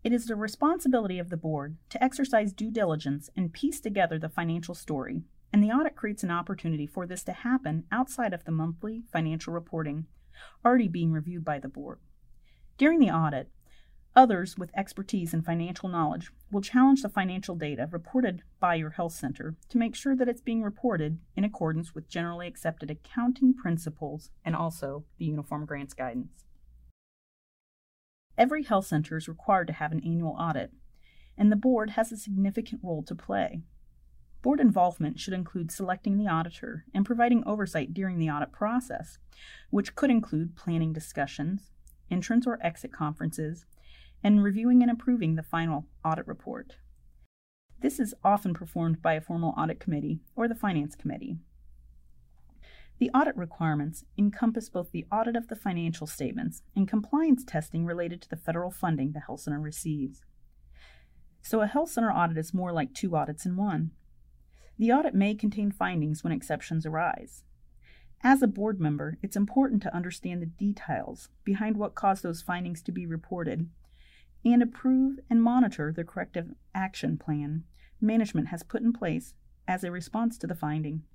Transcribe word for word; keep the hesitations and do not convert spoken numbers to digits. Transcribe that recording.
It is the responsibility of the board to exercise due diligence and piece together the financial story, and the audit creates an opportunity for this to happen outside of the monthly financial reporting already being reviewed by the board. During the audit, others with expertise and financial knowledge will challenge the financial data reported by your health center to make sure that it's being reported in accordance with generally accepted accounting principles and also the Uniform Grants Guidance. Every health center is required to have an annual audit, and the board has a significant role to play. Board involvement should include selecting the auditor and providing oversight during the audit process, which could include planning discussions, entrance or exit conferences, and reviewing and approving the final audit report. This is often performed by a formal audit committee or the finance committee. The audit requirements encompass both the audit of the financial statements and compliance testing related to the federal funding the health center receives. So a health center audit is more like two audits in one. The audit may contain findings when exceptions arise. As a board member, it's important to understand the details behind what caused those findings to be reported and approve and monitor the corrective action plan management has put in place as a response to the finding.